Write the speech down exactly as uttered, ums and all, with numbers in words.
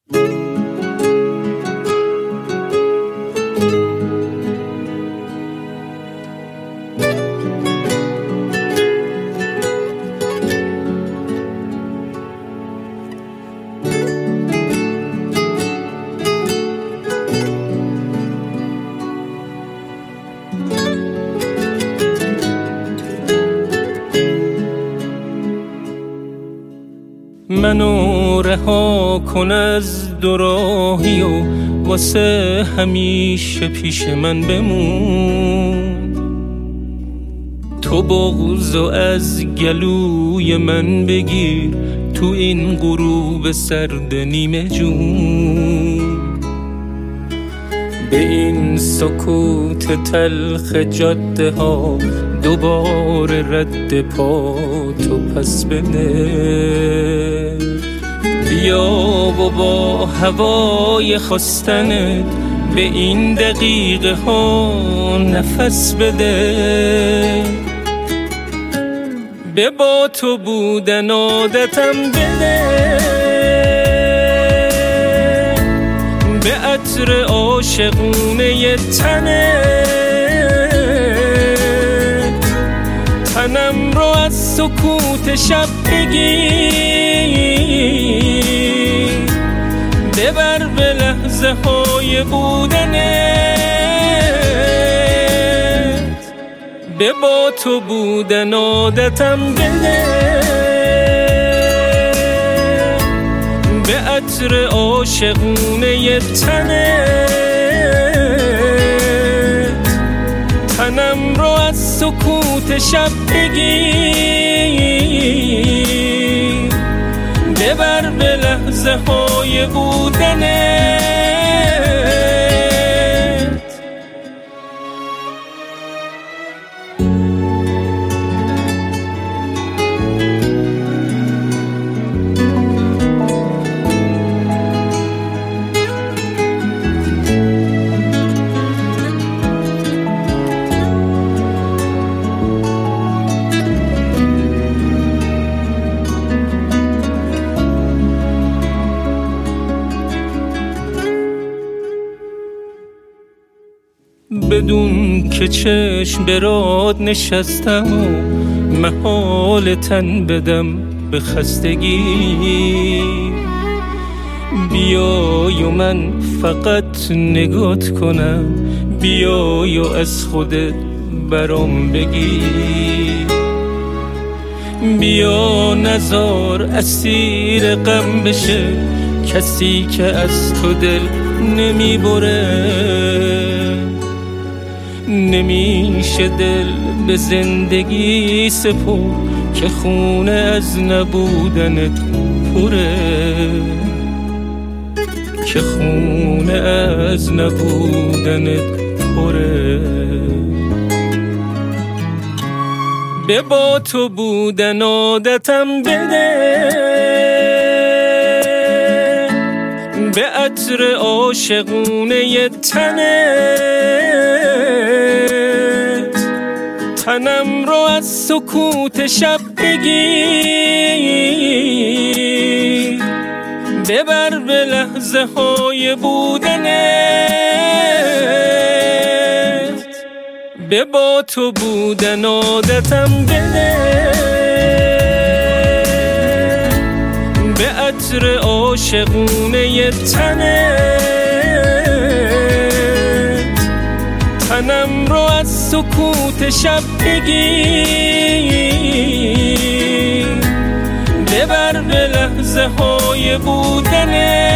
منو رها کن از دوراهی و واسه همیشه پیش من بمون. تو بغضو از گلوی من بگیر تو این غروب سرد نیمه جون. به این سکوت تلخ جاده ها دوباره رد پا تو پس بده. بیا و با هوای خواستنت به این دقیقه ها نفس بده. به با تو بودن عادتم بده. به عطر عاشقونه تنت تنم رو از سکوت شب بگیر. ببر به لحظه های بودنت. به با تو بودن عادتم بده. به عطر عاشقونه تنت تنم رو از سکوت شب بگیر. ببر به لحظه های بودنت. بدون که چشم برات نشستم و محال تن بدم به خستگی. بیای و من فقط نگات کنم. بیای و از خودت برام بگی. بیا نزار اسیر غم بشه کسی که از تو دل نمی بره. نمیشه دل به زندگی سپر که خونه از نبودنت پره. که خونه از نبودنت پره. به با تو بودن عادتم بده. به عطر عاشقونه تنت تنم رو از سکوت شب بگیر. ببر به لحظه های بودنت. به با تو بودن عادتم بده. به عطر عاشقونه تنت تنم رو از سکوت شب بگیر. ببر به لحظه های بودنت.